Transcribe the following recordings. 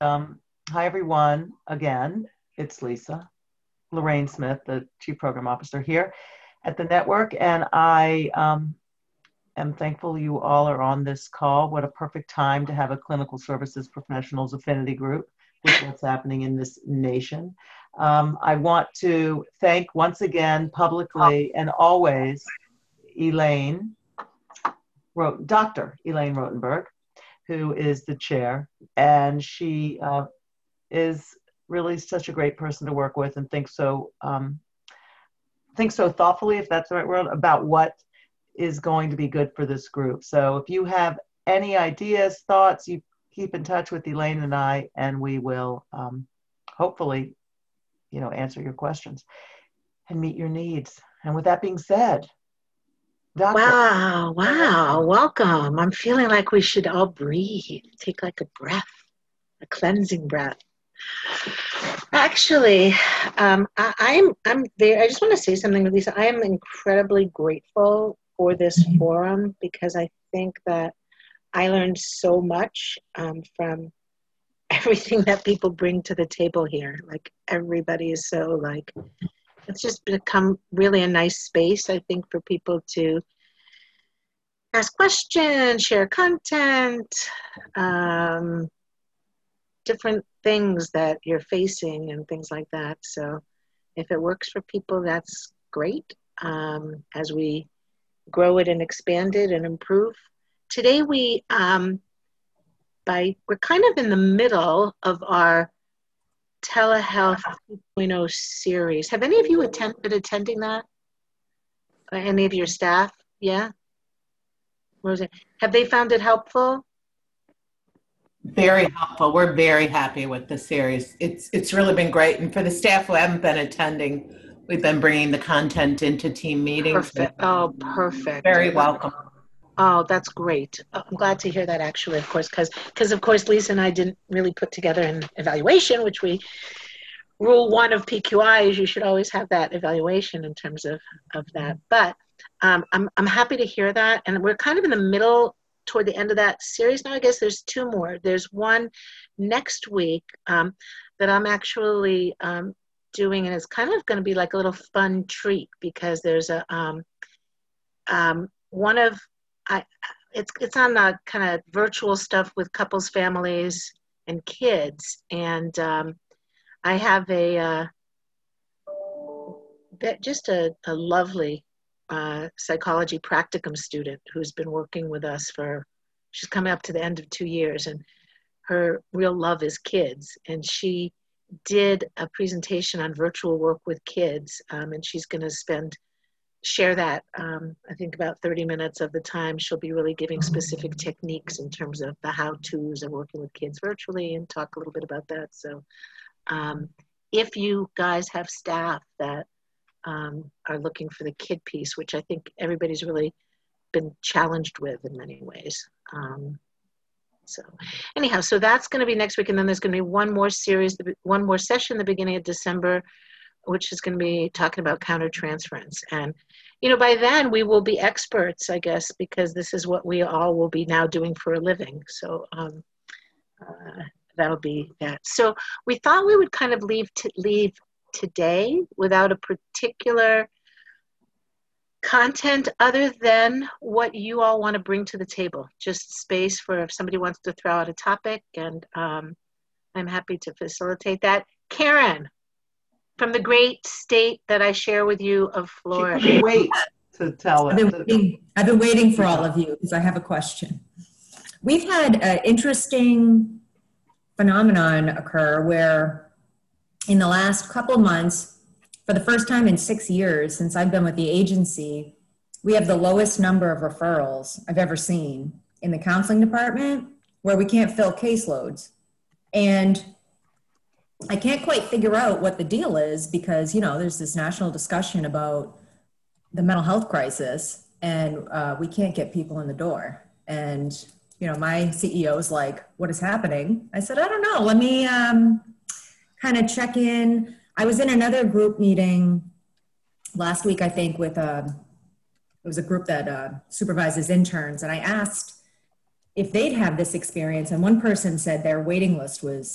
Um, Hi, everyone. Again, it's Lisa, Lorraine Smith, the Chief Program Officer here at the network. And I am thankful you all are on this call. What a perfect time to have a clinical services professionals affinity group with what's happening in this nation. I want to thank once again publicly and always Dr. Elaine Rotenberg, who is the chair, and she is really such a great person to work with and thinks so thoughtfully, if that's the right word, about what is going to be good for this group. So if you have any ideas, thoughts, you keep in touch with Elaine and I, and we will hopefully, answer your questions and meet your needs. And with that being said, Doctor. Wow, welcome. I'm feeling like we should all breathe, take like a breath, a cleansing breath. Actually, I'm there. I just want to say something, Lisa. I am incredibly grateful for this forum because I think that I learned so much from everything that people bring to the table here. Like everybody is so like, it's just become really a nice space, I think, for people to ask questions, share content, different things that you're facing and things like that. So if it works for people, that's great. As we grow it and expand it and improve. Today we're kind of in the middle of our Telehealth 2.0 series. Have any of you been attending that? Any of your staff? Yeah? Have they found it helpful? Very helpful. We're very happy with the series. It's really been great. And for the staff who haven't been attending, we've been bringing the content into team meetings. Perfect. Oh, perfect. Very welcome. Oh, that's great. I'm glad to hear that, actually, of course, because of course, Lisa and I didn't really put together an evaluation, which rule 1 of PQI is you should always have that evaluation in terms of that. But I'm happy to hear that. And we're kind of in the middle, toward the end of that series now. I guess there's 2 more. There's one next week that I'm actually doing, and it's kind of going to be like a little fun treat because there's a it's on the kind of virtual stuff with couples, families, and kids, and I have just a lovely psychology practicum student who's been working with us she's coming up to the end of 2 years, and her real love is kids, and she did a presentation on virtual work with kids, and she's going to share that, I think about 30 minutes of the time. She'll be really giving specific techniques in terms of the how-tos of working with kids virtually and talk a little bit about that. So if you guys have staff that are looking for the kid piece, which I think everybody's really been challenged with in many ways. So anyhow, so that's going to be next week. And then there's going to be one more session the beginning of December, which is going to be talking about countertransference. And, by then we will be experts, I guess, because this is what we all will be now doing for a living. So that'll be that. So we thought we would kind of leave today without a particular content other than what you all want to bring to the table. Just space for if somebody wants to throw out a topic, and I'm happy to facilitate that. Karen, from the great state that I share with you of Florida. Wait to tell us. I've been waiting for all of you because I have a question. We've had an interesting phenomenon occur where in the last couple of months, for the first time in 6 years since I've been with the agency, we have the lowest number of referrals I've ever seen in the counseling department, where we can't fill caseloads. And I can't quite figure out what the deal is because, there's this national discussion about the mental health crisis, and we can't get people in the door. And, my CEO is like, what is happening? I said, I don't know. Let me kind of check in. I was in another group meeting last week, I think, with it was a group that supervises interns. And I asked if they'd have this experience. And one person said their waiting list was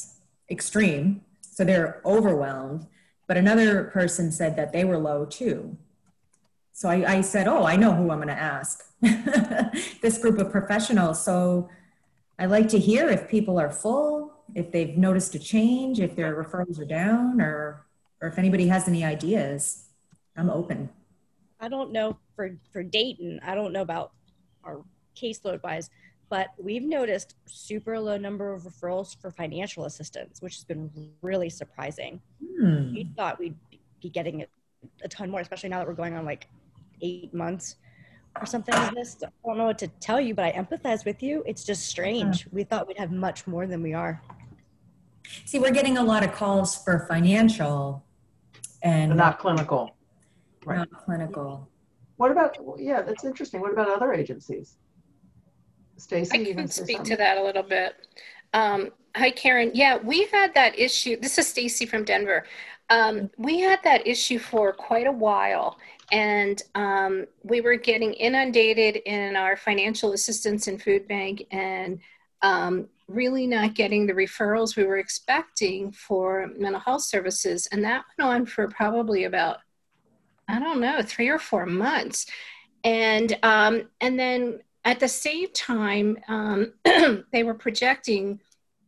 extreme, so they're overwhelmed. But another person said that they were low too. So I said, oh, I know who I'm going to ask. This group of professionals. So I'd like to hear if people are full, if they've noticed a change, if their referrals are down, or if anybody has any ideas. I'm open. I don't know for Dayton, I don't know about our caseload wise, but we've noticed super low number of referrals for financial assistance, which has been really surprising. We thought we'd be getting a ton more, especially now that we're going on like 8 months or something like this. I don't know what to tell you, but I empathize with you. It's just strange. We thought we'd have much more than we are. See, we're getting a lot of calls for financial and not clinical. Right. Not clinical. What about, yeah, that's interesting. What about other agencies? Stacey, I you can say speak something? to that a little bit. Hi, Karen. Yeah, we had that issue. This is Stacey from Denver. We had that issue for quite a while, and we were getting inundated in our financial assistance and food bank, and really not getting the referrals we were expecting for mental health services. And that went on for probably about, I don't know, 3 or 4 months. And then at the same time, they were projecting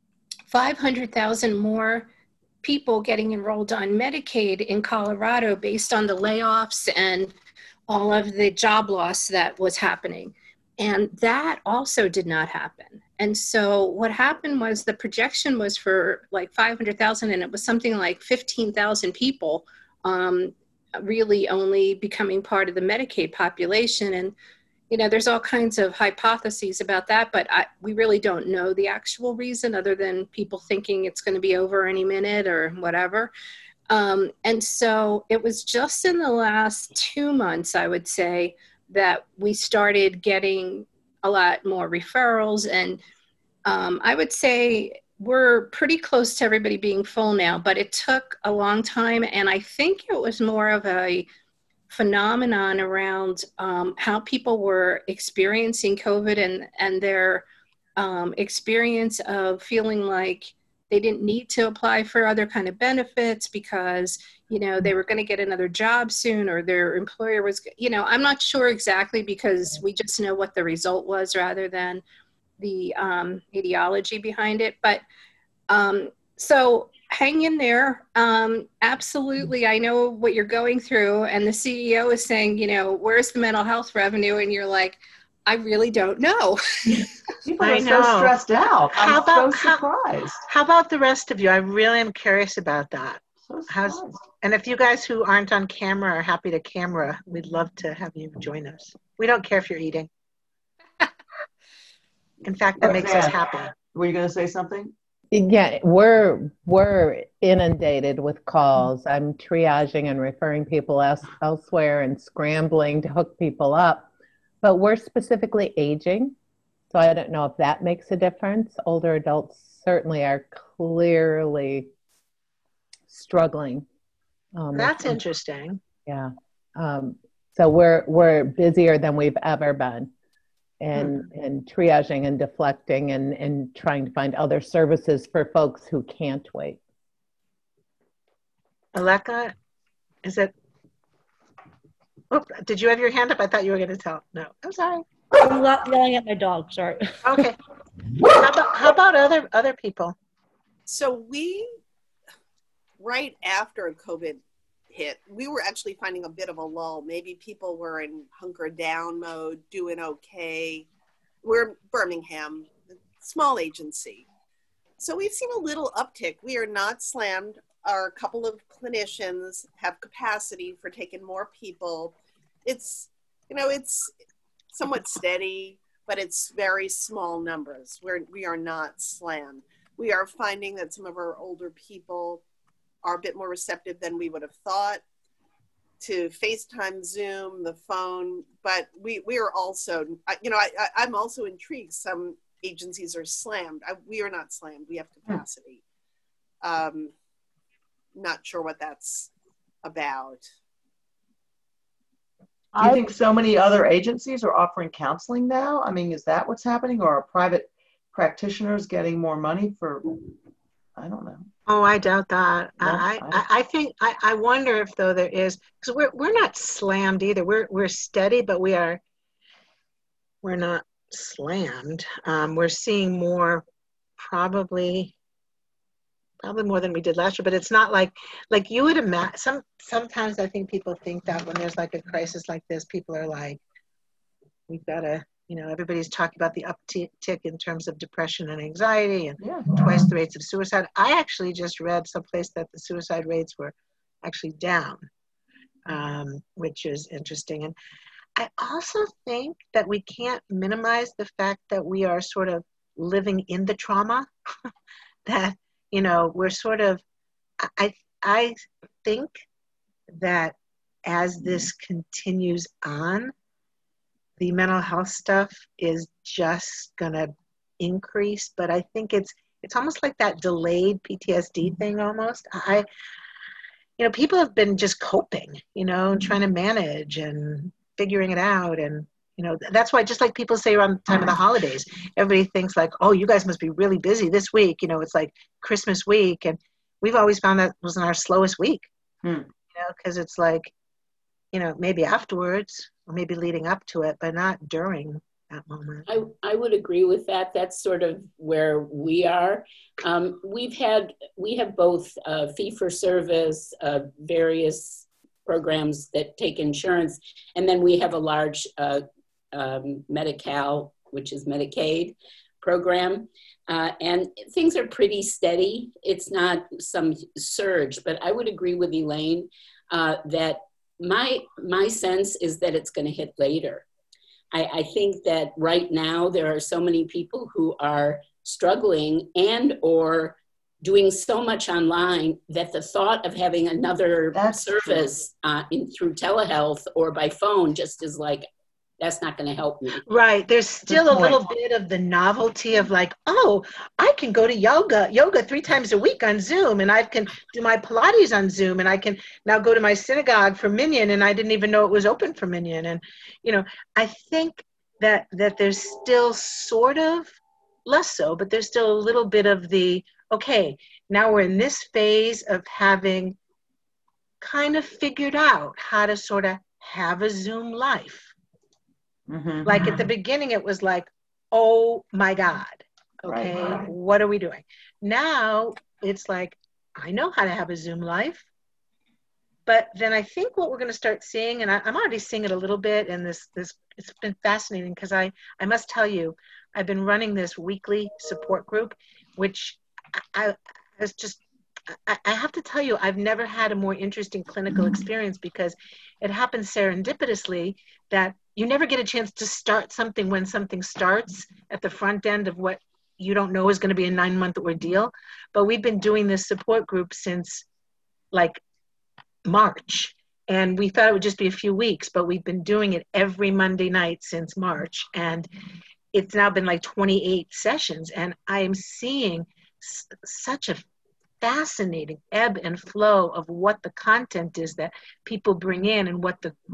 500,000 more people getting enrolled on Medicaid in Colorado based on the layoffs and all of the job loss that was happening. And that also did not happen. And so what happened was the projection was for like 500,000, and it was something like 15,000 people really only becoming part of the Medicaid population. And, you know, there's all kinds of hypotheses about that, but we really don't know the actual reason other than people thinking it's going to be over any minute or whatever. And so it was just in the last 2 months, I would say, that we started getting a lot more referrals. And I would say we're pretty close to everybody being full now, but it took a long time. And I think it was more of a phenomenon around how people were experiencing COVID and their experience of feeling like they didn't need to apply for other kind of benefits because, you know, they were going to get another job soon, or their employer was, you know, I'm not sure exactly, because we just know what the result was rather than the ideology behind it. But so hang in there. Absolutely. I know what you're going through. And the CEO is saying, you know, where's the mental health revenue? And you're like, I really don't know. People are so stressed out. I'm so surprised. How about the rest of you? I really am curious about that. So and if you guys who aren't on camera are happy to camera, we'd love to have you join us. We don't care if you're eating. In fact, that makes us happy. Were you going to say something? Yeah, we're inundated with calls. I'm triaging and referring people elsewhere and scrambling to hook people up. But we're specifically aging, so I don't know if that makes a difference. Older adults certainly are clearly struggling. That's interesting. Yeah. So we're busier than we've ever been, and triaging and deflecting and trying to find other services for folks who can't wait. Aleka, is it? Oh, did you have your hand up? I thought you were going to tell. No, I'm sorry. I'm yelling at my dog. Sorry. Okay. How about other people? So right after COVID hit, we were actually finding a bit of a lull. Maybe people were in hunker down mode, doing okay. We're Birmingham, small agency. So we've seen a little uptick. We are not slammed. Our couple of clinicians have capacity for taking more people. It's, you know, it's somewhat steady, but it's very small numbers. We are not slammed. We are finding that some of our older people are a bit more receptive than we would have thought to FaceTime, Zoom, the phone, but we are also, you know, I'm also intrigued. Some agencies are slammed. We are not slammed. We have capacity. Not sure what that's about. Do you think so many other agencies are offering counseling now? I mean, is that what's happening, or are private practitioners getting more money for I don't know. Oh, I doubt that. No, I think I wonder if though there is, because we're not slammed either. We're steady, but we're not slammed. We're seeing more, probably more than we did last year. But it's not like you would imagine. Sometimes I think people think that when there's like a crisis like this, people are like, we've got to, everybody's talking about the uptick in terms of depression and anxiety and twice the rates of suicide. I actually just read someplace that the suicide rates were actually down, which is interesting. And I also think that we can't minimize the fact that we are sort of living in the trauma, that, we're sort of, I think that as this continues on, the mental health stuff is just gonna increase, but I think it's almost like that delayed PTSD thing almost. People have been just coping, and trying to manage and figuring it out. And, that's why, just like people say around the time of the holidays, everybody thinks like, oh, you guys must be really busy this week. It's like Christmas week. And we've always found that was our slowest week, because it's like, maybe afterwards or maybe leading up to it, but not during that moment. I would agree with that. That's sort of where we are. We have both fee-for-service, various programs that take insurance, and then we have a large Medi-Cal, which is Medicaid program. And things are pretty steady. It's not some surge, but I would agree with Elaine that my sense is that it's going to hit later. I think that right now there are so many people who are struggling and or doing so much online that the thought of having another service through telehealth or by phone just is like, that's not going to help me. Right. There's still a little bit of the novelty of like, oh, I can go to yoga 3 times a week on Zoom, and I can do my Pilates on Zoom, and I can now go to my synagogue for Minyan, and I didn't even know it was open for Minyan. And, I think that there's still sort of, less so, but there's still a little bit of the, okay, now we're in this phase of having kind of figured out how to sort of have a Zoom life. Mm-hmm. Like at the beginning, it was like, oh my God, okay, right. What are we doing? Now it's like, I know how to have a Zoom life. But then I think what we're going to start seeing, and I'm already seeing it a little bit, and this it's been fascinating because I must tell you, I've been running this weekly support group, which I have to tell you, I've never had a more interesting clinical experience because it happens serendipitously that you never get a chance to start something when something starts at the front end of what you don't know is going to be a 9-month ordeal. But we've been doing this support group since like March, and we thought it would just be a few weeks, but we've been doing it every Monday night since March, and it's now been like 28 sessions, and I am seeing such a fascinating ebb and flow of what the content is that people bring in and what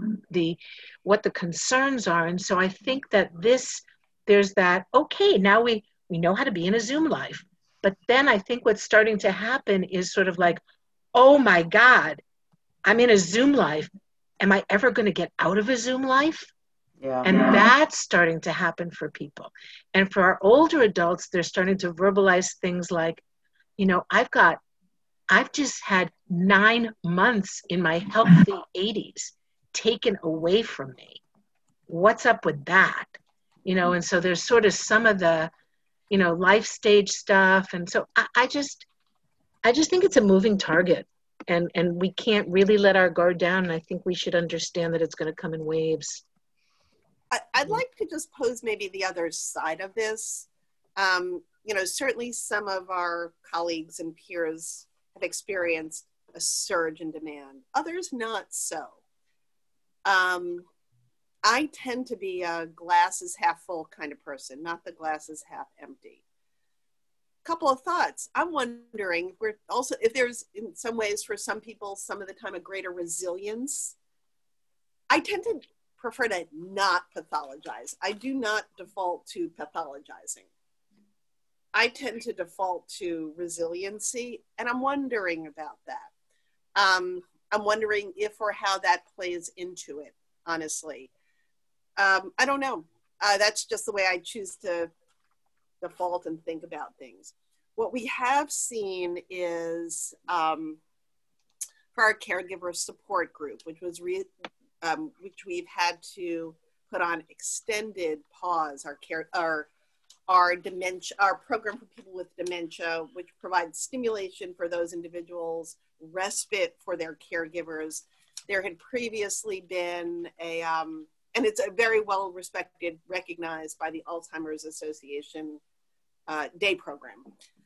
the concerns are. And so I think that there's that, okay, now we know how to be in a Zoom life. But then I think what's starting to happen is sort of like, oh my God, I'm in a Zoom life. Am I ever going to get out of a Zoom life? Yeah. And that's starting to happen for people. And for our older adults, they're starting to verbalize things like, I've just had 9 months in my healthy 80s taken away from me. What's up with that? And so there's sort of some of the, life stage stuff. And so I just think it's a moving target, and we can't really let our guard down. And I think we should understand that it's going to come in waves. I'd like to just pose maybe the other side of this. Certainly some of our colleagues and peers have experienced a surge in demand, others not so. I tend to be a glass is half full kind of person, not the glass is half empty. Couple of thoughts. I'm wondering if there's in some ways for some people some of the time a greater resilience. I tend to prefer to not pathologize. I do not default to pathologizing. I tend to default to resiliency, and I'm wondering about that. I'm wondering if or how that plays into it, honestly. I don't know. That's just the way I choose to default and think about things. What we have seen is for our caregiver support group, which we've had to put on extended pause. Our dementia, our program for people with dementia, which provides stimulation for those individuals, respite for their caregivers. There had previously been and it's a very well respected, recognized by the Alzheimer's Association day program.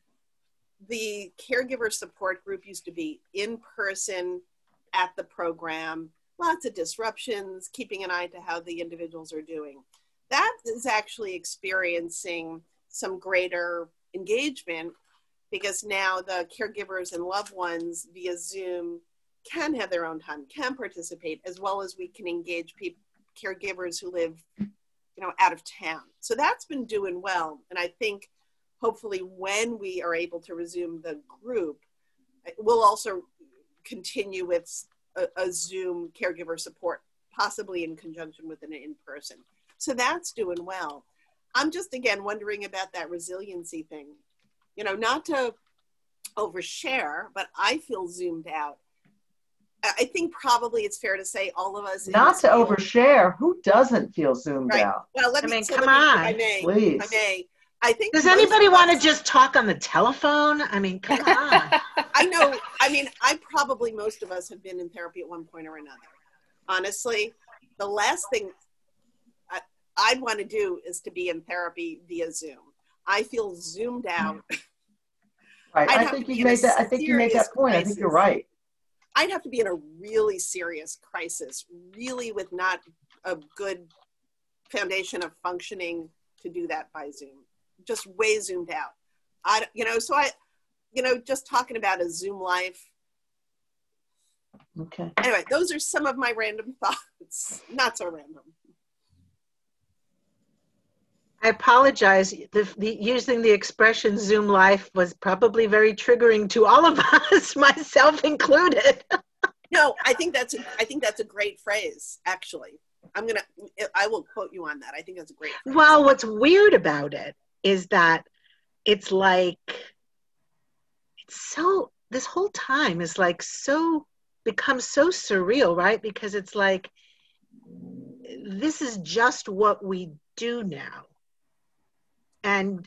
The caregiver support group used to be in person at the program, lots of disruptions, keeping an eye to how the individuals are doing. That is actually experiencing some greater engagement because now the caregivers and loved ones via Zoom can have their own time, can participate, as well as we can engage caregivers who live, out of town. So that's been doing well. And I think hopefully when we are able to resume the group, we'll also continue with a Zoom caregiver support, possibly in conjunction with an in-person. So that's doing well. I'm just, again, wondering about that resiliency thing. Not to overshare, but I feel zoomed out. I think probably it's fair to say all of us. Not to overshare. Who doesn't feel zoomed out? Well, come on. Please. I think. Does anybody want to just talk on the telephone? I mean, come on. I know. Probably most of us have been in therapy at one point or another. Honestly, the last thing I'd want to do is to be in therapy via Zoom. I feel zoomed out. Right. I think you made that point. I think you're right. I'd have to be in a really serious crisis, really with not a good foundation of functioning to do that by Zoom. Just way zoomed out. Just talking about a Zoom life. Okay. Anyway, those are some of my random thoughts. Not so random. I apologize. Using the expression Zoom life was probably very triggering to all of us, myself included. No, I think that's a great phrase, actually. I will quote you on that. I think that's a great phrase. Well, what's weird about it is that it's like, this whole time is like becomes so surreal, right? Because it's like, this is just what we do now. And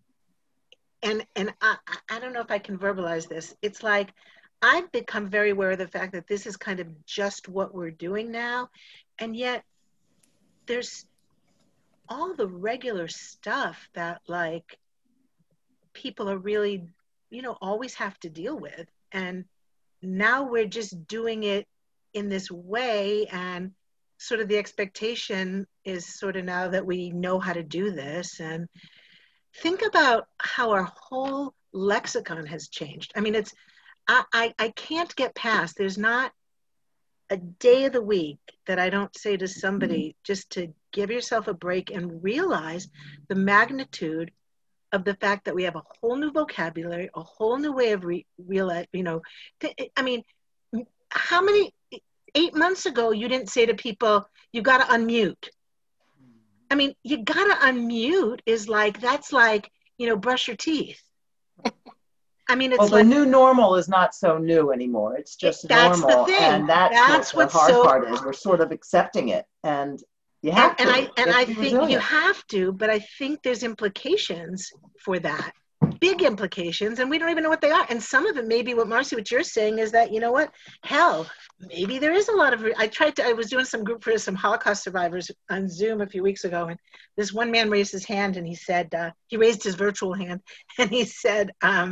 I don't know if I can verbalize this. It's like I've become very aware of the fact that this is kind of just what we're doing now. And yet there's all the regular stuff that like people are really, always have to deal with. And now we're just doing it in this way. And sort of the expectation is sort of now that we know how to do this. And think about how our whole lexicon has changed. I mean, I can't get past, there's not a day of the week that I don't say to somebody just to give yourself a break and realize the magnitude of the fact that we have a whole new vocabulary, a whole new way of how many, 8 months ago, you didn't say to people, you got to unmute. I mean, you gotta unmute is like, that's like, brush your teeth. I mean, it's the new normal is not so new anymore. It's just that's normal. The thing. And that's what the hard part is. We're sort of accepting it. And you have to. And I think resilient. You have to, but I think there's implications for that. Big implications, and we don't even know what they are. And some of it may be what you're saying is that, hell, maybe there is a lot of, I was doing some group for some Holocaust survivors on Zoom a few weeks ago, and this one man raised his hand and he said, he raised his virtual hand and he said,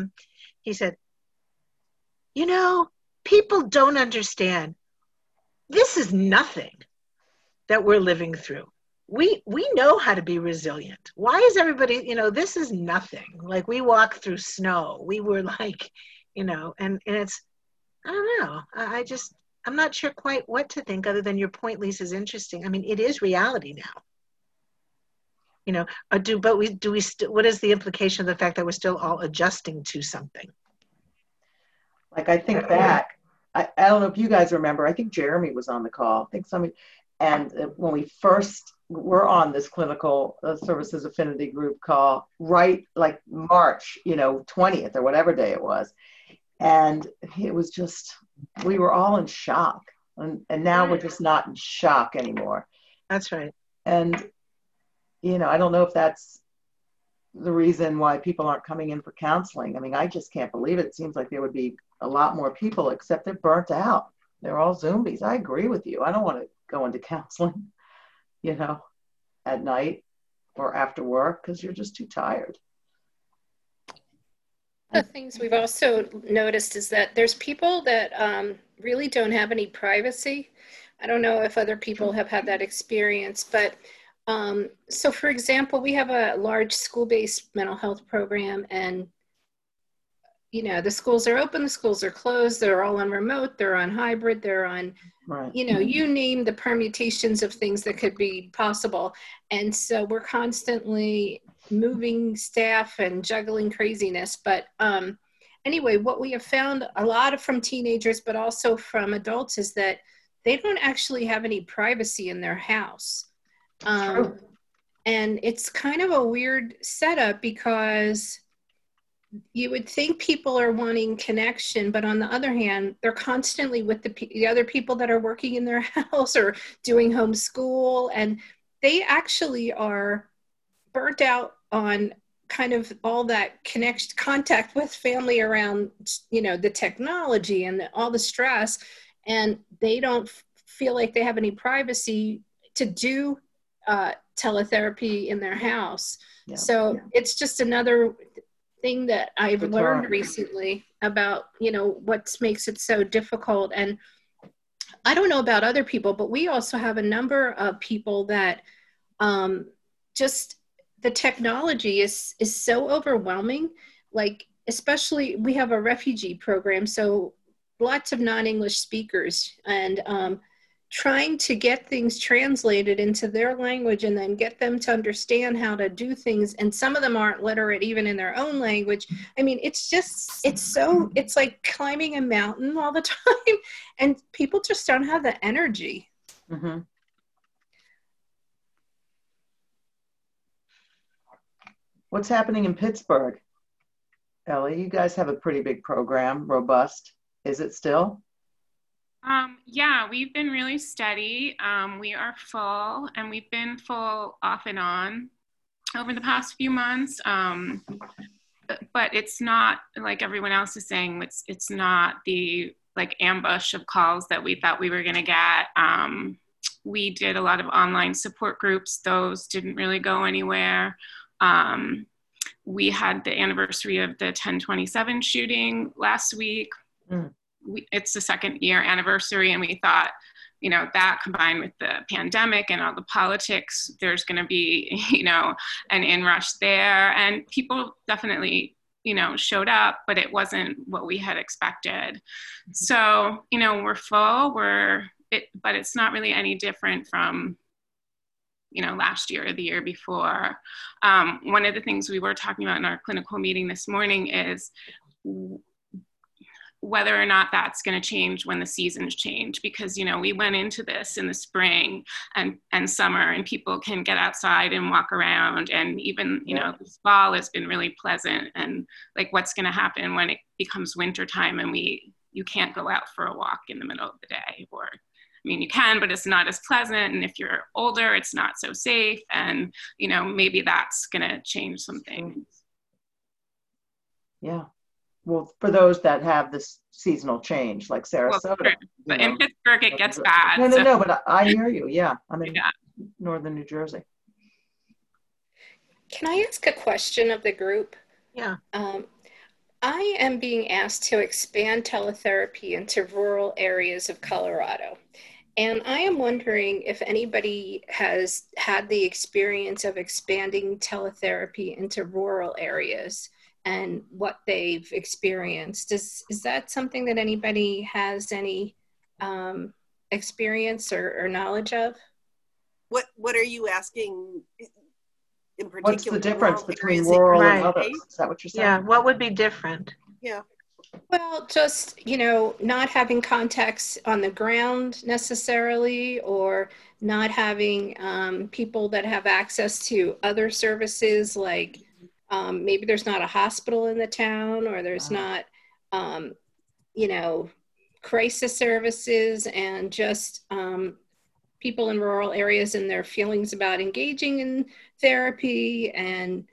people don't understand. This is nothing that we're living through. We know how to be resilient. Why is everybody, this is nothing. Like we walked through snow. We were like, and it's, I don't know. I'm not sure quite what to think other than your point, Lisa, is interesting. I mean, it is reality now. You know, what is the implication of the fact that we're still all adjusting to something? Like, I think back, I don't know if you guys remember, I think Jeremy was on the call. I think somebody, and when we first were on this clinical services affinity group call, right, like March, 20th or whatever day it was. And it was just, we were all in shock. And now we're just not in shock anymore. That's right. And, I don't know if that's the reason why people aren't coming in for counseling. I mean, I just can't believe it. It seems like there would be a lot more people, except they're burnt out. They're all zombies. I agree with you. I don't want to go into counseling, at night or after work, because you're just too tired. The things we've also noticed is that there's people that really don't have any privacy. I don't know if other people have had that experience, but so for example, we have a large school-based mental health program, and the schools are open, the schools are closed, they're all on remote, they're on hybrid, they're on, right. You name the permutations of things that could be possible. And so we're constantly moving staff and juggling craziness. But anyway, what we have found a lot from teenagers, but also from adults, is that they don't actually have any privacy in their house. And it's kind of a weird setup, because you would think people are wanting connection, but on the other hand, they're constantly with the other people that are working in their house or doing homeschool, and they actually are burnt out on kind of all that contact with family around, the technology and all the stress, and they don't feel like they have any privacy to do teletherapy in their house. Yeah. So it's just another thing that I've learned recently about, what makes it so difficult. And I don't know about other people, but we also have a number of people that just the technology is so overwhelming. Like, especially we have a refugee program, so lots of non-English speakers, and trying to get things translated into their language and then get them to understand how to do things. And some of them aren't literate even in their own language. I mean, it's like climbing a mountain all the time, and people just don't have the energy. Mm-hmm. What's happening in Pittsburgh? Ellie, you guys have a pretty big program, robust. Is it still? Yeah, we've been really steady. We are full, and we've been full off and on over the past few months. But it's not like everyone else is saying, it's not the ambush of calls that we thought we were going to get. We did a lot of online support groups. Those didn't really go anywhere. We had the anniversary of the 10/27 shooting last week. It's the second year anniversary, and we thought, that combined with the pandemic and all the politics, there's going to be, an inrush there. And people definitely, showed up, but it wasn't what we had expected. So, we're full, but it's not really any different from, last year or the year before. One of the things we were talking about in our clinical meeting this morning is whether or not that's going to change when the seasons change, because, we went into this in the spring and summer, and people can get outside and walk around. And even, this fall has been really pleasant. And what's going to happen when it becomes wintertime and you can't go out for a walk in the middle of the day, or, you can, but it's not as pleasant. And if you're older, it's not so safe. And, maybe that's going to change some things. Yeah. Well, for those that have this seasonal change, like Sarasota. Well, but in Pittsburgh, it gets bad. No, but I hear you. Yeah. I'm in northern New Jersey. Can I ask a question of the group? Yeah. I am being asked to expand teletherapy into rural areas of Colorado. And I am wondering if anybody has had the experience of expanding teletherapy into rural areas and what they've experienced. Is that something that anybody has any experience or knowledge of? What are you asking? in particular. What's the difference rural between areas rural and Right. others? Is that what you're saying? Yeah, what would be different? Yeah. Well, just, not having contacts on the ground necessarily, or not having people that have access to other services, like maybe there's not a hospital in the town, or there's not, crisis services, and just people in rural areas and their feelings about engaging in therapy, and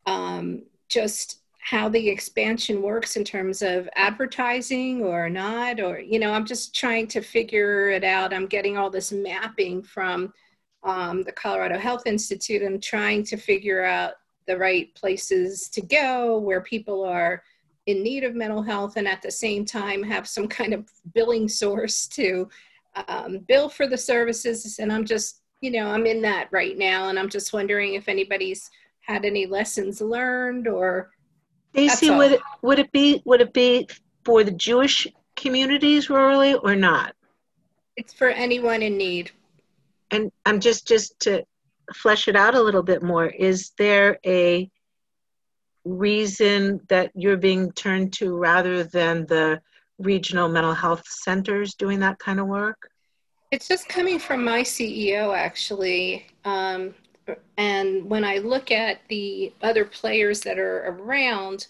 just how the expansion works in terms of advertising or not, or, I'm just trying to figure it out. I'm getting all this mapping from the Colorado Health Institute. I'm trying to figure out the right places to go where people are in need of mental health, and at the same time have some kind of billing source to bill for the services. And I'm just, I'm in that right now. And I'm just wondering if anybody's had any lessons learned, or Stacy, would it be for the Jewish communities rurally or not? It's for anyone in need. And I'm just to flesh it out a little bit more, is there a reason that you're being turned to rather than the regional mental health centers doing that kind of work? It's just coming from my CEO, actually. And when I look at the other players that are around,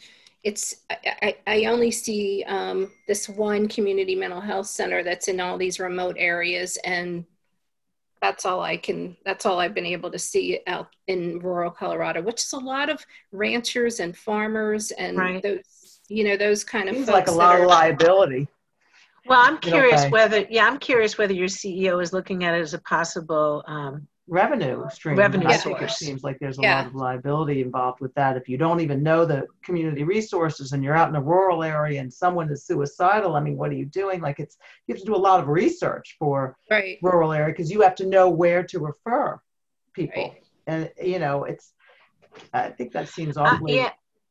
I only see this one community mental health center that's in all these remote areas, and that's all I've been able to see out in rural Colorado, which is a lot of ranchers and farmers and right. those kind of Seems folks. like a lot of liability. Well, I'm curious whether your CEO is looking at it as a possible revenue stream. Revenue I source. think it seems like there's a lot of liability involved with that. If you don't even know the community resources and you're out in a rural area and someone is suicidal, I mean, what are you doing? Like, you have to do a lot of research for rural area, because you have to know where to refer people. Right. And, I think that seems awfully.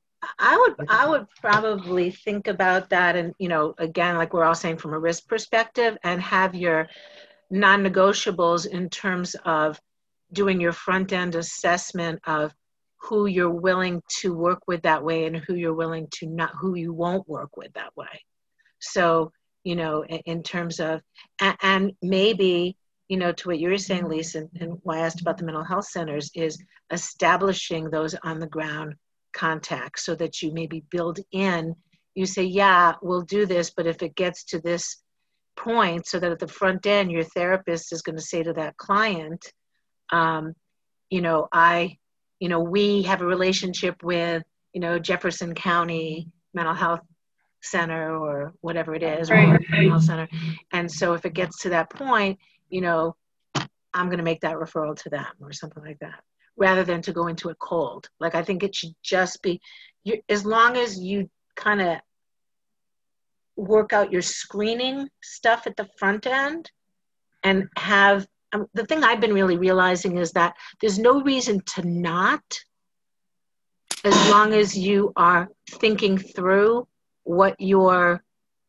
I would probably think about that, and again, like we're all saying, from a risk perspective, and have your non-negotiables in terms of doing your front end assessment of who you're willing to work with that way and who you're willing to not, who you won't work with that way. So, in terms of, and maybe, to what you were saying, Lisa, and why I asked about the mental health centers, is establishing those on the ground contacts so that you maybe build in, you say, yeah, we'll do this, but if it gets to this point, so that at the front end, your therapist is going to say to that client, we have a relationship with, Jefferson County Mental Health Center or whatever it is, right. Mental Health Center. And so if it gets to that point, I'm going to make that referral to them or something like that, rather than to go into it cold. Like, I think it should just be, as long as you kind of work out your screening stuff at the front end and have, the thing I've been really realizing is that there's no reason to not, as long as you are thinking through what your,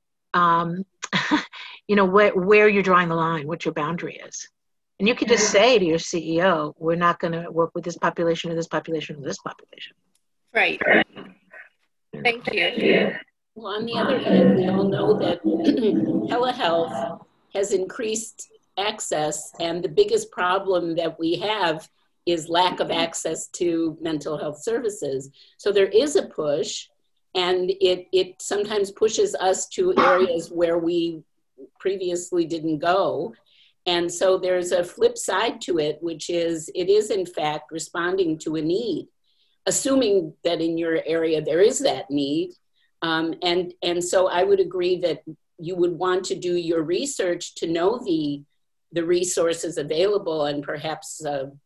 where you're drawing the line, what your boundary is. And you could just say to your CEO, we're not going to work with this population or this population or this population. Right. Thank you. Well, on the other hand, we all know that telehealth has increased access, and the biggest problem that we have is lack of access to mental health services. So there is a push, and it sometimes pushes us to areas where we previously didn't go. And so there's a flip side to it, which is it is in fact responding to a need, assuming that in your area there is that need. And so I would agree that you would want to do your research to know the resources available, and perhaps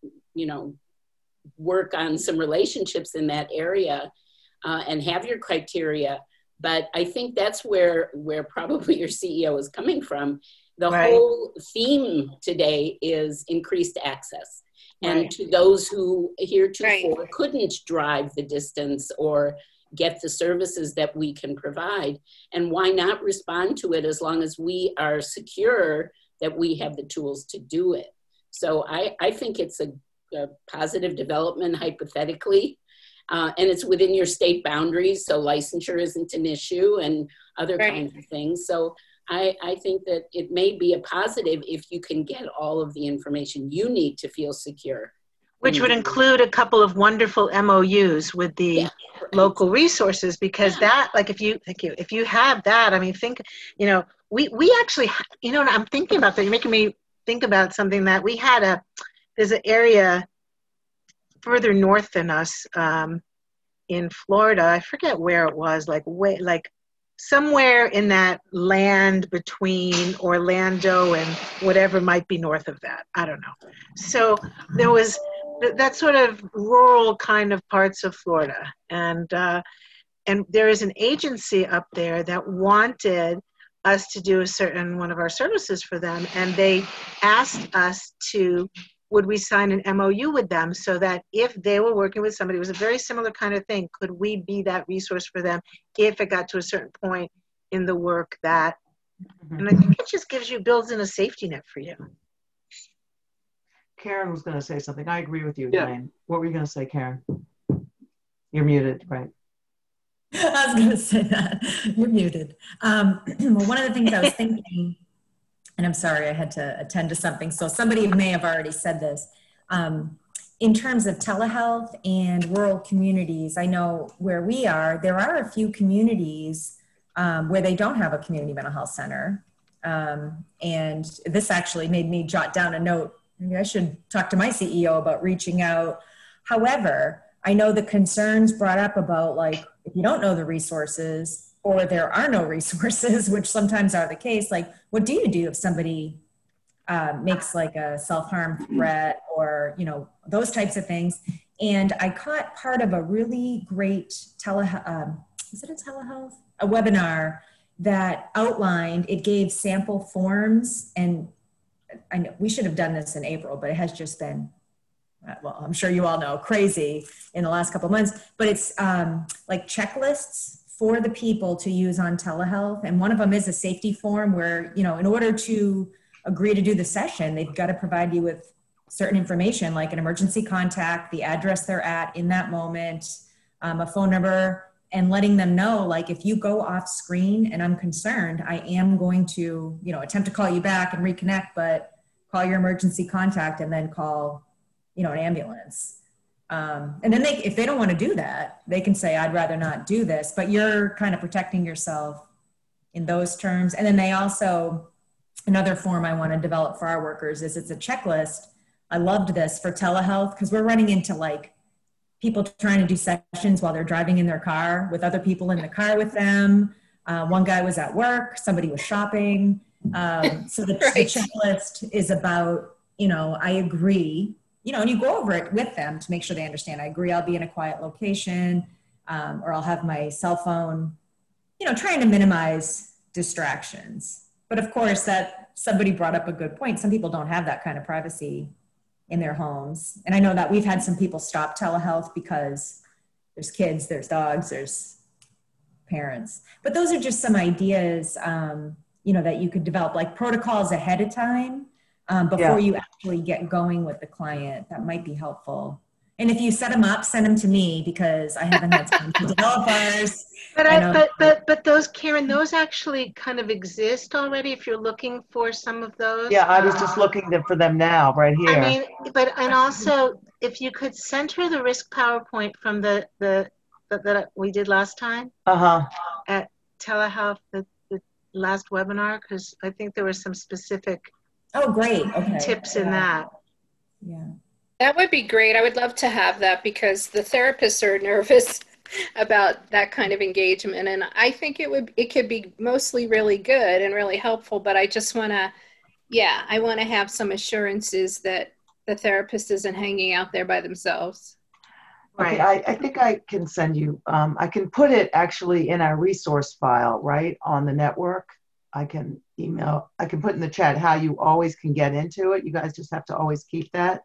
work on some relationships in that area and have your criteria. But I think that's where probably your CEO is coming from. The whole theme today is increased access. And to those who heretofore couldn't drive the distance or get the services that we can provide. And why not respond to it as long as we are secure that we have the tools to do it? So I think it's a a positive development hypothetically. And it's within your state boundaries, so licensure isn't an issue and other kinds of things. So I think that it may be a positive if you can get all of the information you need to feel secure. Which would include a couple of wonderful MOUs with the local resources, because that, like, if you have that, I mean, think, you know, we actually, you know, I'm thinking about that. You're making me think about something that we had there's an area further north than us in Florida. I forget where it was, like somewhere in that land between Orlando and whatever might be north of that. I don't know. So there was that sort of rural kind of parts of Florida. And there is an agency up there that wanted us to do one of our services for them. And they asked us would we sign an MOU with them so that if they were working with somebody, it was a very similar kind of thing, could we be that resource for them if it got to a certain point in the work that, and I think it just builds in a safety net for you. Karen was going to say something. I agree with you, Elaine. What were you going to say, Karen? You're muted, right? I was going to say that. You're muted. Well, one of the things I was thinking, and I'm sorry, I had to attend to something, so somebody may have already said this. In terms of telehealth and rural communities, I know where we are, there are a few communities where they don't have a community mental health center. And this actually made me jot down a note. Maybe I should talk to my CEO about reaching out. However, I know the concerns brought up about, like, if you don't know the resources or there are no resources, which sometimes are the case, like, what do you do if somebody makes like a self-harm threat or, you know, those types of things. And I caught part of a really great a webinar that outlined, it gave sample forms, and I know we should have done this in April, but it has just been, well, I'm sure you all know, crazy in the last couple of months, but it's like checklists for the people to use on telehealth. And one of them is a safety form where, you know, in order to agree to do the session, they've got to provide you with certain information like an emergency contact, the address they're at in that moment, a phone number, and letting them know, like, if you go off screen and I'm concerned, I am going to, you know, attempt to call you back and reconnect, but call your emergency contact and then call, you know, an ambulance. And then if they don't want to do that, they can say, I'd rather not do this, but you're kind of protecting yourself in those terms. And then they also, another form I want to develop for our workers is it's a checklist. I loved this for telehealth because we're running into like people trying to do sessions while they're driving in their car with other people in the car with them. One guy was at work, somebody was shopping. So the checklist is about, you know, I agree, you know, and you go over it with them to make sure they understand. I agree, I'll be in a quiet location, or I'll have my cell phone, you know, trying to minimize distractions. But of course, that somebody brought up a good point. Some people don't have that kind of privacy in their homes. And I know that we've had some people stop telehealth because there's kids, there's dogs, there's parents. But those are just some ideas, you know, that you could develop, like protocols ahead of time before you actually get going with the client. That might be helpful. And if you set them up, send them to me because I haven't had time to develop ours. But those, Karen, those actually kind of exist already if you're looking for some of those. Yeah, I was just looking for them now, right here. I mean, and also if you could send her the risk PowerPoint from that we did last time at telehealth, the last webinar, because I think there were some specific tips in that. Yeah. That would be great. I would love to have that because the therapists are nervous about that kind of engagement. And I think it could be mostly really good and really helpful, but I just want to, I want to have some assurances that the therapist isn't hanging out there by themselves. Right. Okay, I think I can send you, I can put it actually in our resource file, right, on the network. I can put in the chat how you always can get into it. You guys just have to always keep that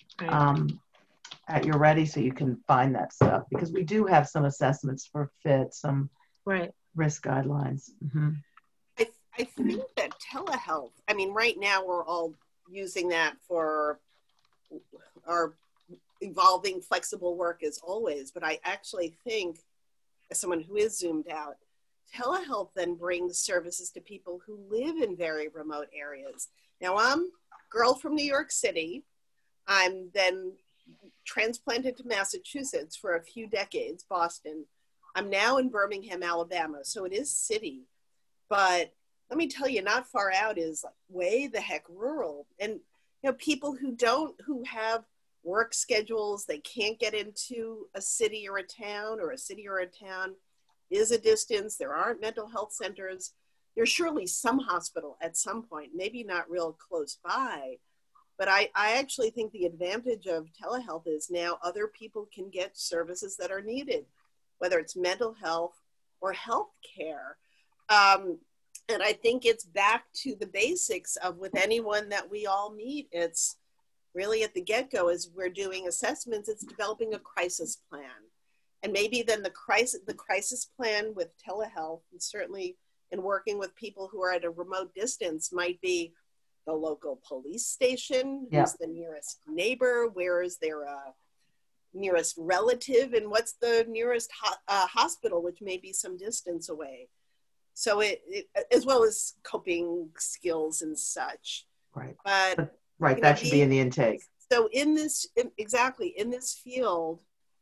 at your ready so you can find that stuff, because we do have some assessments for FIT, some risk guidelines. Mm-hmm. I think that telehealth, I mean, right now we're all using that for our evolving flexible work as always, but I actually think, as someone who is zoomed out, telehealth then brings services to people who live in very remote areas. Now, I'm a girl from New York City. I'm then transplanted to Massachusetts for a few decades, Boston. I'm now in Birmingham, Alabama, so it is city. But let me tell you, not far out is way the heck rural. And people who have work schedules, they can't get into a city or a town, or a city or a town is a distance. There aren't mental health centers. There's surely some hospital at some point, maybe not real close by. But I actually think the advantage of telehealth is now other people can get services that are needed, whether it's mental health or health care. And I think it's back to the basics of with anyone that we all meet. It's really at the get-go, as we're doing assessments, it's developing a crisis plan. And maybe then the crisis plan with telehealth, and certainly in working with people who are at a remote distance, might be the local police station, who's the nearest neighbor, where is their nearest relative, and what's the nearest hospital, which may be some distance away. So it as well as coping skills and such. Right. But right, that should be in the intake. So in this field,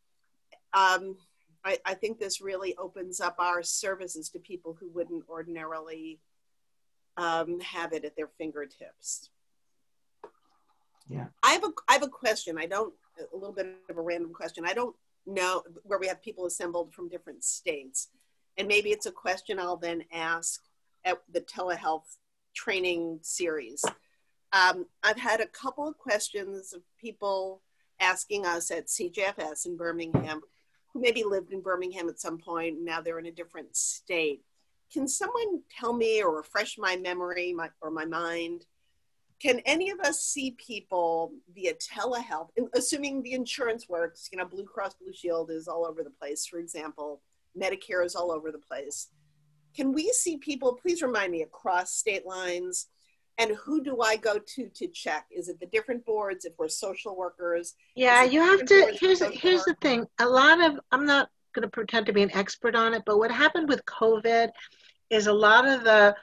I think this really opens up our services to people who wouldn't ordinarily have it at their fingertips. Yeah. I have a question. A little bit of a random question. I don't know, where we have people assembled from different states. And maybe it's a question I'll then ask at the telehealth training series. I've had a couple of questions of people asking us at CJFS in Birmingham, who maybe lived in Birmingham at some point, and now they're in a different state. Can someone tell me or refresh my memory or my mind? Can any of us see people via telehealth, assuming the insurance works? Blue Cross Blue Shield is all over the place, for example. Medicare is all over the place. Can we see people, please remind me, across state lines? And who do I go to check? Is it the different boards if we're social workers? Yeah, you have to, here's the thing. I'm not going to pretend to be an expert on it, but what happened with COVID is a lot of the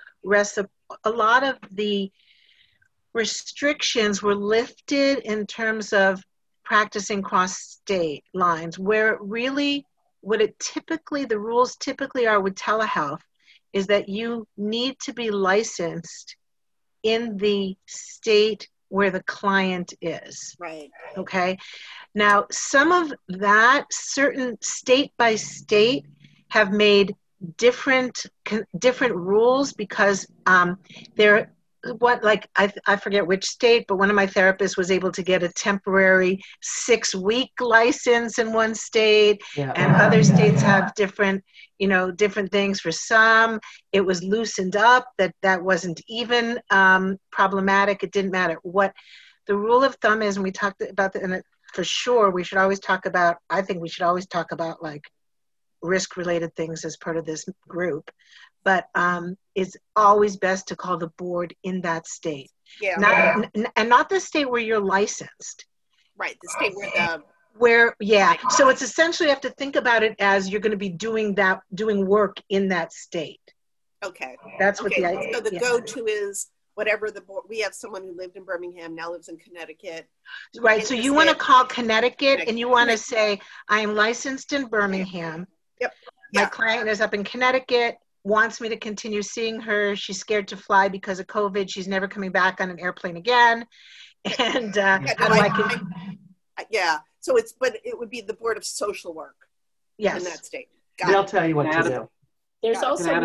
restrictions were lifted in terms of practicing cross state lines, where really the rules typically are with telehealth is that you need to be licensed in the state where the client is. Right. Okay. Now, some of that, certain state by state have made different rules because I forget which state, but one of my therapists was able to get a temporary 6-week license in one state, and other states have different things. For some, it was loosened up that wasn't even problematic. It didn't matter what the rule of thumb is, and we talked about that. And for sure, we should always talk about. I think we should always talk about like risk-related things as part of this group. But it's always best to call the board in that state. Yeah. Not the state where you're licensed. Right, the state So it's essentially, you have to think about it as you're going to be doing work in that state. Okay. That's what the idea. So the go-to is whatever the board. We have someone who lived in Birmingham, now lives in Connecticut. Right, so you want to call Connecticut and you want to say, I am licensed in Birmingham. Yep. My client is up in Connecticut, wants me to continue seeing her. She's scared to fly because of COVID. She's never coming back on an airplane again. And so but it would be the Board of Social Work. Yes. In that state. They'll tell you what to do. There's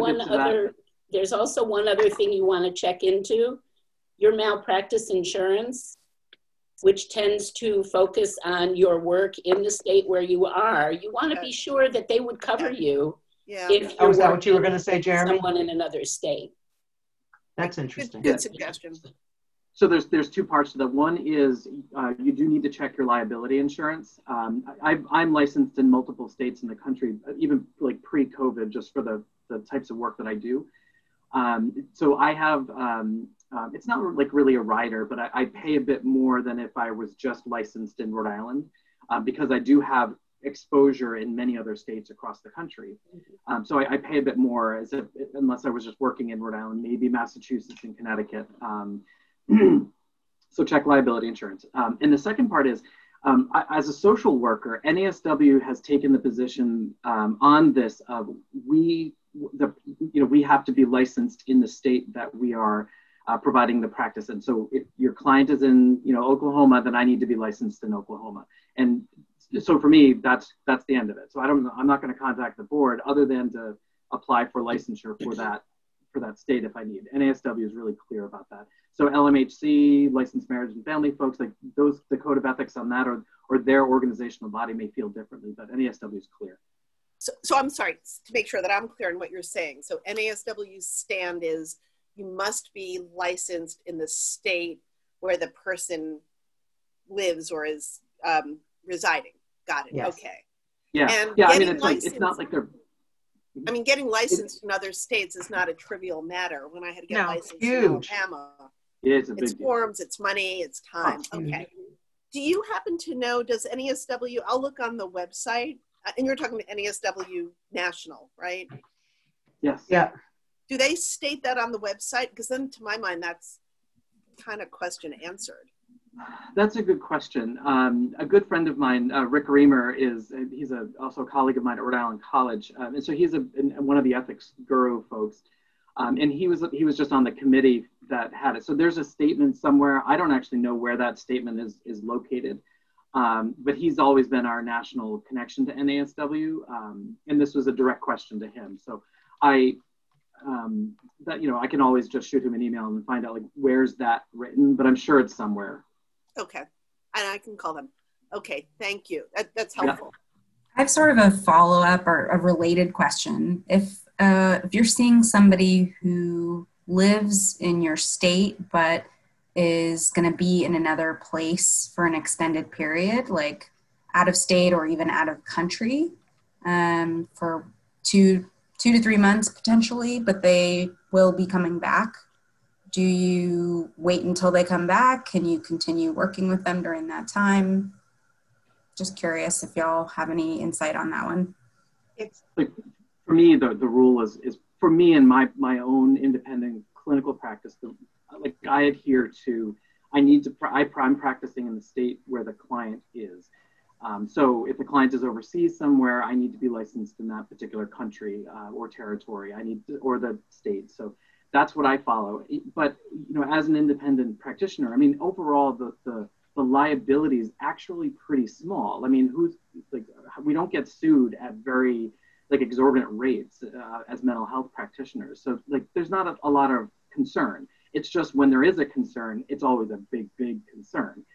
also one other thing you want to check into: your malpractice insurance, which tends to focus on your work in the state where you are. You want to be sure that they would cover you. Yeah. If you're is that what you were going to say, Jeremy? Someone in another state. That's interesting. Good suggestion. So there's two parts to that. One is you do need to check your liability insurance. I'm licensed in multiple states in the country, even like pre-COVID, just for the types of work that I do. So I have, it's not like really a rider, but I pay a bit more than if I was just licensed in Rhode Island. because I do have exposure in many other states across the country. So I pay a bit more unless I was just working in Rhode Island, maybe Massachusetts and Connecticut. So check liability insurance. And the second part is, as a social worker, NASW has taken the position on this of we have to be licensed in the state that we are providing the practice. And so if your client is in Oklahoma, then I need to be licensed in Oklahoma. And so for me, that's the end of it. So I'm not going to contact the board other than to apply for licensure for that state if I need. NASW is really clear about that. So LMHC, licensed marriage and family folks, like the code of ethics on that or their organizational body may feel differently, but NASW is clear. So I'm sorry, to make sure that I'm clear on what you're saying. So NASW's stand is you must be licensed in the state where the person lives or is residing. Got it. Yes. Okay. Yeah. And yeah. I mean, it's not like they're. I mean, getting licensed in other states is not a trivial matter. When I had to get licensed huge. in Alabama, It's a big it's forms, it's money, it's time. Okay. Do you happen to know, does NASW, I'll look on the website, and you're talking to NASW National, right? Yes. Yeah. Do they state that on the website? Because then to my mind, that's kind of question answered. That's a good question. A good friend of mine, Rick Reamer, he's also a colleague of mine at Rhode Island College. And so he's one of the ethics guru folks. And he was just on the committee that had it. So there's a statement somewhere. I don't actually know where that statement is located. But he's always been our national connection to NASW. And this was a direct question to him. So I can always just shoot him an email and find out like, where's that written, but I'm sure it's somewhere. Okay. And I can call them. Okay. Thank you. That's helpful. I have sort of a follow-up or a related question. If you're seeing somebody who lives in your state, but is going to be in another place for an extended period, like out of state or even out of country, for 2 to 3 months potentially, but they will be coming back. Do you wait until they come back? Can you continue working with them during that time? Just curious if y'all have any insight on that one. It's like, for me, the rule is for me in my own independent clinical practice, like I adhere to, I'm practicing in the state where the client is. So if the client is overseas somewhere, I need to be licensed in that particular country or territory. Or the state. So that's what I follow. But as an independent practitioner, I mean, overall, the liability is actually pretty small. I mean, we don't get sued at very exorbitant rates as mental health practitioners. So there's not a lot of concern. It's just when there is a concern, it's always a big, big concern.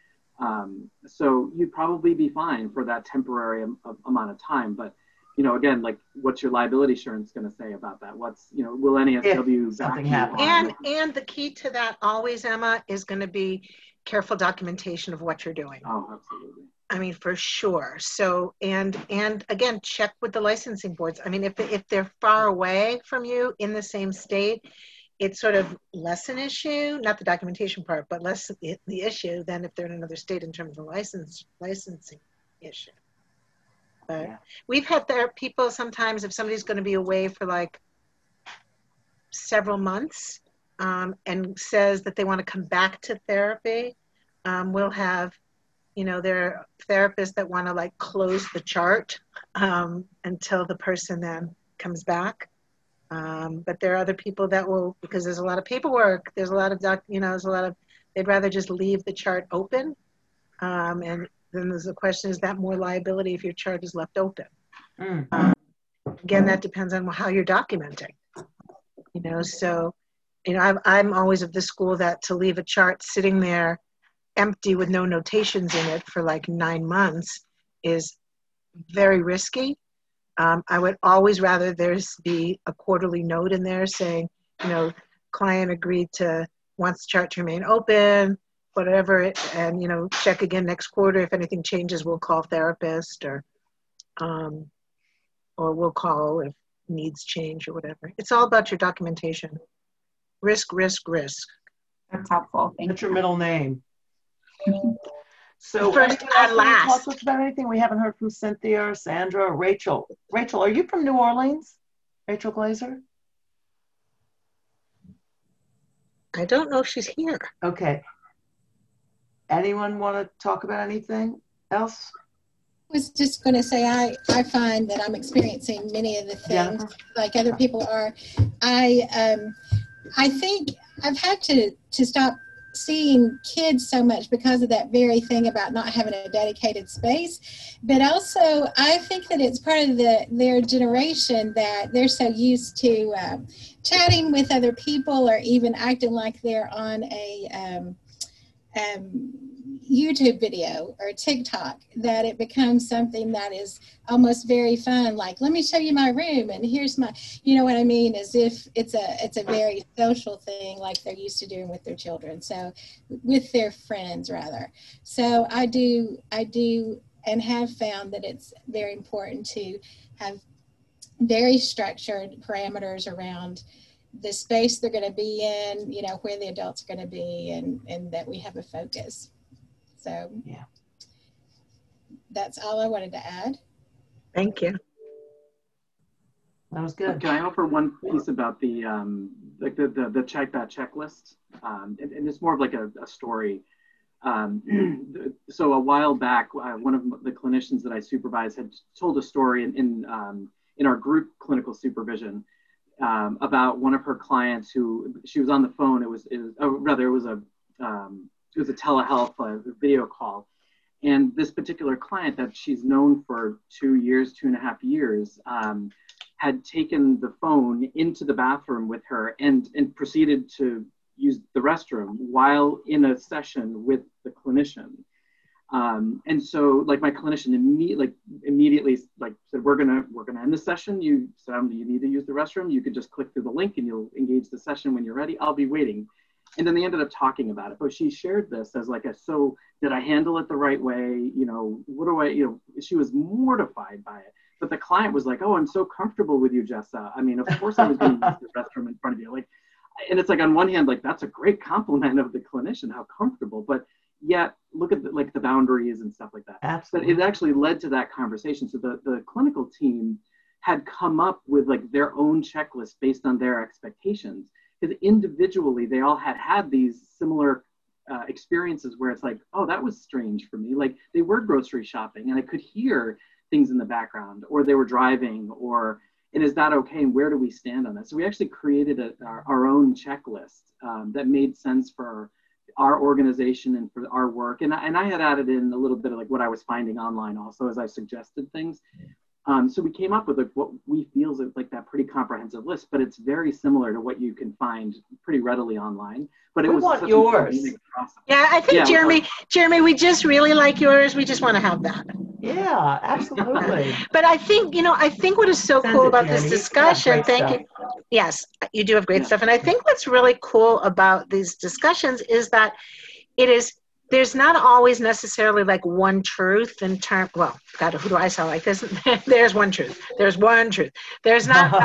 So you'd probably be fine for that temporary amount of time. But, again, what's your liability insurance going to say about that? Will NASW something happen? And the key to that always, Emma, is going to be careful documentation of what you're doing. Oh, absolutely. I mean, for sure. So, and again, check with the licensing boards. I mean, if they're far away from you in the same state, it's sort of less an issue, not the documentation part, but less the issue than if they're in another state in terms of licensing issue. But we've had people sometimes, if somebody's going to be away for several months and says that they want to come back to therapy, we'll have, there are therapists that want to close the chart until the person then comes back. But there are other people that will, because there's a lot of paperwork, there's a lot of they'd rather just leave the chart open. And then there's the question, is that more liability if your chart is left open? Again, that depends on how you're documenting. So, I'm always of the school that to leave a chart sitting there empty with no notations in it for 9 months is very risky. I would always rather there's be a quarterly note in there saying, client agreed wants the chart to remain open, whatever, and, check again next quarter. If anything changes, we'll call therapist or we'll call if needs change or whatever. It's all about your documentation. Risk, risk, risk. That's helpful. Thank you. That's your middle name. So First anyone else and want to talk last. to us about anything? We haven't heard from Cynthia or Sandra or Rachel. Rachel, are you from New Orleans? Rachel Glazer? I don't know if she's here. Okay. Anyone want to talk about anything else? Was just going to say I find that I'm experiencing many of the things Jennifer? like other people are. I think I've had to stop seeing kids so much because of that very thing about not having a dedicated space. But also, I think that it's part of their generation that they're so used to chatting with other people or even acting like they're on a YouTube video or TikTok, that it becomes something that is almost very fun. Like, let me show you my room, and here's my, you know what I mean? As if it's a very social thing, like they're used to doing with their children. So, with their friends rather. So I do, and have found that it's very important to have very structured parameters around the space they're going to be in, you know, where the adults are going to be, and that we have a focus. So yeah, that's all I wanted to add. Thank you. That was good. Can I offer one piece about the like the checklist? And it's more of like a story. So a while back, one of the clinicians that I supervise had told a story in our group clinical supervision about one of her clients who she was on the phone. It was a telehealth video call. And this particular client that she's known for 2.5 years, had taken the phone into the bathroom with her and proceeded to use the restroom while in a session with the clinician. And so like my clinician immediately said, we're gonna end the session. You need to use the restroom. You could just click through the link and you'll engage the session when you're ready. I'll be waiting. And then they ended up talking about it. But she shared this as so did I handle it the right way? You know, she was mortified by it. But the client was like, oh, I'm so comfortable with you, Jessa. I mean, of course I was going to use the restroom in front of you. And it's like, on one hand, that's a great compliment of the clinician, how comfortable, but yet look at the boundaries and stuff like that. Absolutely. But it actually led to that conversation. So the clinical team had come up with their own checklist based on their expectations. Because individually, they all had these similar experiences where it's like, oh, that was strange for me. Like they were grocery shopping and I could hear things in the background, or they were driving, and is that okay? And where do we stand on that? So we actually created our own checklist that made sense for our organization and for our work. And I had added in a little bit of what I was finding online also as I suggested things. So we came up with what we feel is that pretty comprehensive list, but it's very similar to what you can find pretty readily online. But it was want such yours. a unique process. Yeah, I think Jeremy, we just really like yours. We just want to have that. Yeah, absolutely. But I think what is so cool about this discussion, thank you. Stuff. Yes, you do have great stuff. And I think what's really cool about these discussions is that there's not always necessarily one truth in term. Well, God, who do I sound like this? There's one truth. There's one truth. There's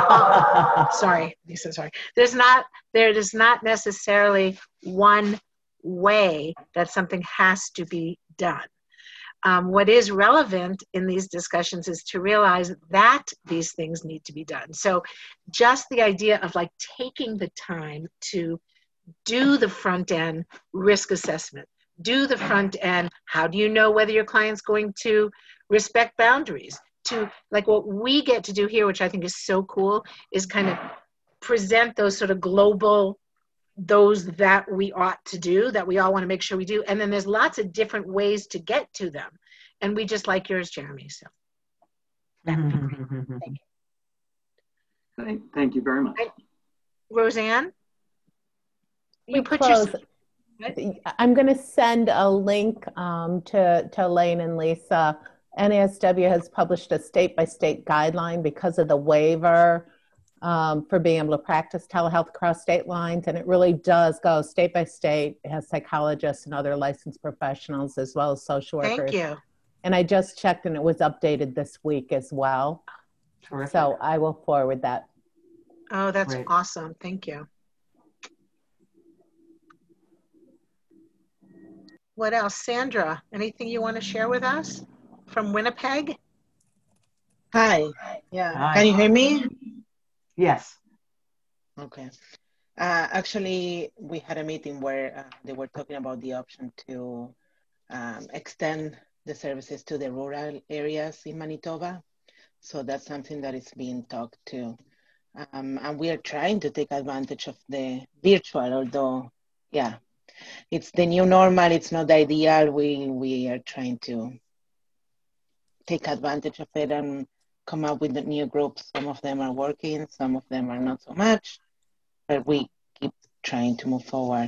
not. Sorry, Lisa. Sorry. There is not necessarily one way that something has to be done. What is relevant in these discussions is to realize that these things need to be done. So, just the idea of taking the time to do the front end risk assessment. Do the front end, how do you know whether your client's going to respect boundaries? To what we get to do here, which I think is so cool, is kind of present those sort of global, those that we ought to do, that we all want to make sure we do. And then there's lots of different ways to get to them. And we just like yours, Jeremy. So Thank you very much. Roseanne? I'm going to send a link to Elaine and Lisa. NASW has published a state-by-state guideline because of the waiver for being able to practice telehealth across state lines, and it really does go state by state. It has psychologists and other licensed professionals as well as social workers. Thank you. And I just checked, and it was updated this week as well. Terrific. So I will forward that. Oh, that's Great. awesome. Thank you. What else? Sandra, anything you want to share with us from Winnipeg? Hi. Yeah. Hi. Can you hear me? Yes. Okay. Actually, we had a meeting where they were talking about the option to extend the services to the rural areas in Manitoba. So that's something that is being talked to. And we are trying to take advantage of the virtual, although, yeah, it's the new normal. It's not ideal. We are trying to take advantage of it and come up with the new groups. Some of them are working, some of them are not so much, but we keep trying to move forward.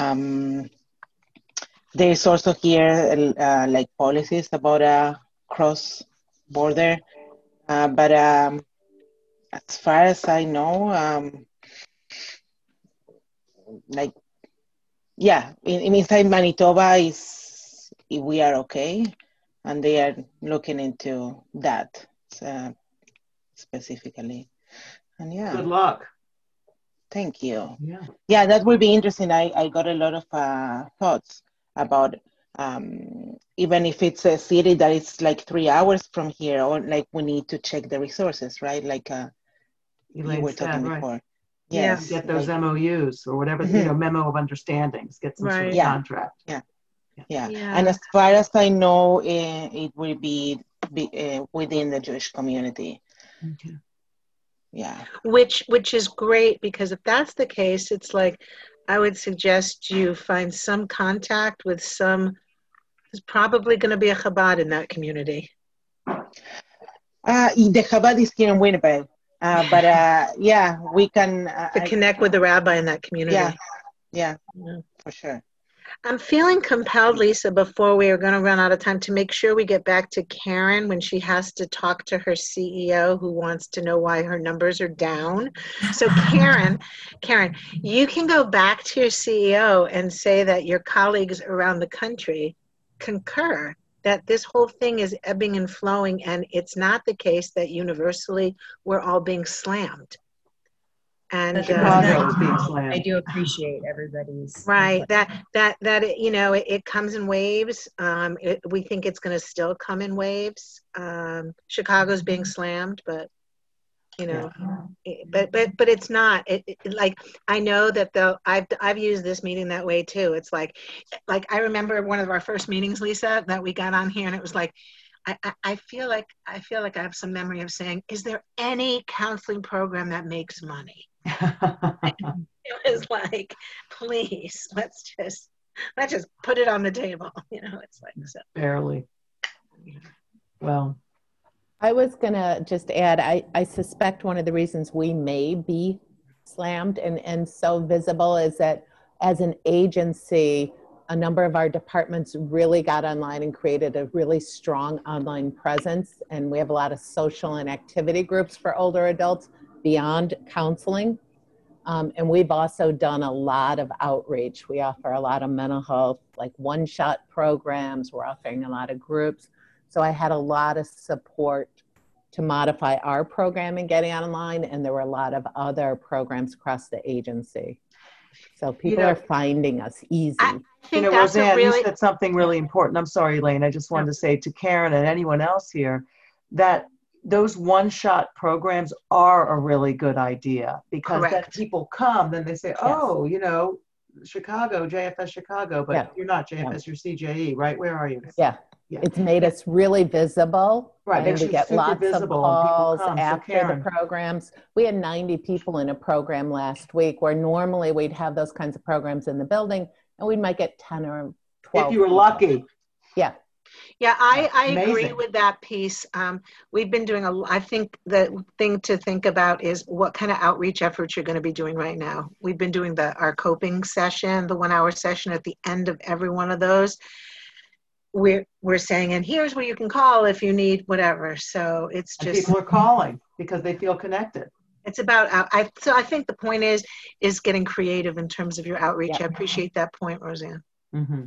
There's also here like policies about a cross-border, but as far as I know, like, yeah, inside Manitoba we are okay, and they are looking into that specifically. And yeah. Good luck. Thank you. Yeah. Yeah, that will be interesting. I got a lot of thoughts about even if it's a city that is like 3 hours from here, or like we need to check the resources, right? Like you were talking before. Yes. Get those MOUs or whatever, you know, memo of understandings, get some sort of contract. Yeah. And as far as I know, it will be within the Jewish community. Okay. Yeah. Which is great, because if that's the case, it's like, I would suggest you find some contact with there's probably going to be a Chabad in that community. The Chabad is here in Winnipeg, but yeah, we can to connect with the rabbi in that community. Yeah, for sure. I'm feeling compelled, Lisa, before we are going to run out of time, to make sure we get back to Karen when she has to talk to her CEO who wants to know why her numbers are down. So Karen, you can go back to your CEO and say that your colleagues around the country concur that this whole thing is ebbing and flowing, and it's not the case that universally we're all being slammed. And Chicago is being slammed. I do appreciate everybody's right input. that you know, it comes in waves. We think it's going to still come in waves. Chicago's being slammed, but you know, but it's not. Like, I know that though I've used this meeting that way too. It's like I remember one of our first meetings, Lisa, that we got on here, and it was like, I feel like I have some memory of saying, is there any counseling program that makes money? It was like, please, let's just put it on the table. You know, it's like, so. Barely. Well, I was gonna just add, I suspect one of the reasons we may be slammed and so visible is that as an agency, a number of our departments really got online and created a really strong online presence. And we have a lot of social and activity groups for older adults beyond counseling. And we've also done a lot of outreach. We offer a lot of mental health, like one-shot programs. We're offering a lot of groups. So I had a lot of support to modify our program and getting online. And there were a lot of other programs across the agency. So people are finding us easy. You know, Roseanne, you said something really important. I'm sorry, Elaine. I just wanted to say to Karen and anyone else here that those one-shot programs are a really good idea, because then people come, then they say, oh, you know, Chicago, JFS Chicago, but you're not JFS, you're CJE, right? Where are you? Yeah. It's made us really visible. Right. And we get lots of calls after the programs. We had 90 people in a program last week, where normally we'd have those kinds of programs in the building and we might get 10 or 12. If you were lucky. Yeah. Yeah, I agree with that piece. We've been doing I think the thing to think about is what kind of outreach efforts you're going to be doing right now. We've been doing our coping session, the 1-hour session. At the end of every one of those, we're saying, and here's where you can call if you need whatever. So it's just, and people are calling because they feel connected. It's about, so I think the point is getting creative in terms of your outreach. I appreciate that point, Roseanne. Mm-hmm.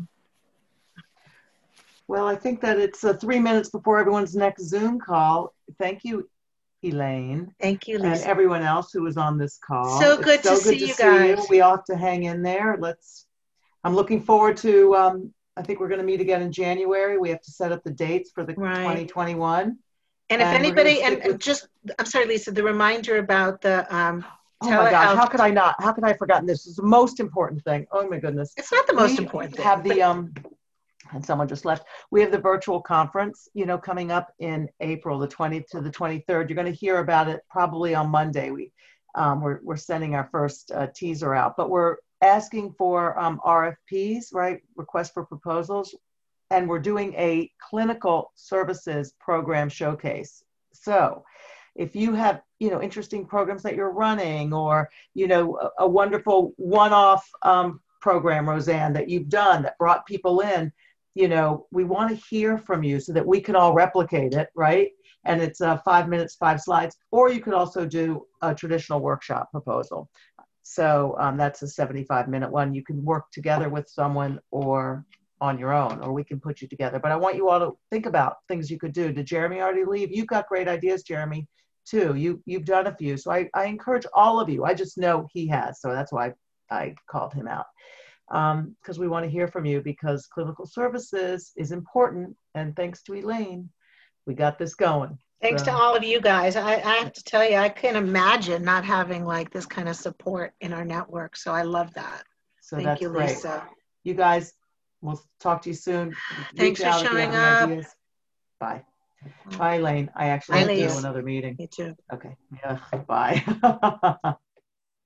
Well, I think that it's 3 minutes before everyone's next Zoom call. Thank you, Elaine. Thank you, Lisa. And everyone else who was on this call. So good to see you guys. We all have to hang in there. I'm looking forward to I think we're going to meet again in January. We have to set up the dates for the 2021. And if anybody, I'm sorry, Lisa, the reminder about the oh my gosh, how could I not? How could I have forgotten this? This is the most important thing. Oh my goodness. It's not the most important thing. Have the, and someone just left. We have the virtual conference, you know, coming up in April, the 20th to the 23rd. You're going to hear about it probably on Monday. We're sending our first teaser out, but we're asking for RFPs, right? Requests for proposals. And we're doing a clinical services program showcase. So if you have, you know, interesting programs that you're running, or, you know, a wonderful one-off program, Roseanne, that you've done that brought people in, you know, we want to hear from you so that we can all replicate it, right? And it's 5 minutes, 5 slides, or you could also do a traditional workshop proposal. So that's a 75-minute one. You can work together with someone or on your own, or we can put you together. But I want you all to think about things you could do. Did Jeremy already leave? You've got great ideas, Jeremy, too. You've done a few. So I encourage all of you. I just know he has. So that's why I called him out. Because we want to hear from you, because clinical services is important. And thanks to Elaine, we got this going. Thanks to all of you guys. I have to tell you, I can't imagine not having like this kind of support in our network. So I love that. So Thank you, great. Lisa. You guys, we'll talk to you soon. Thanks for showing up. Bye. Bye, Elaine. I actually have to do another meeting. Me too. Okay. Yeah. Bye.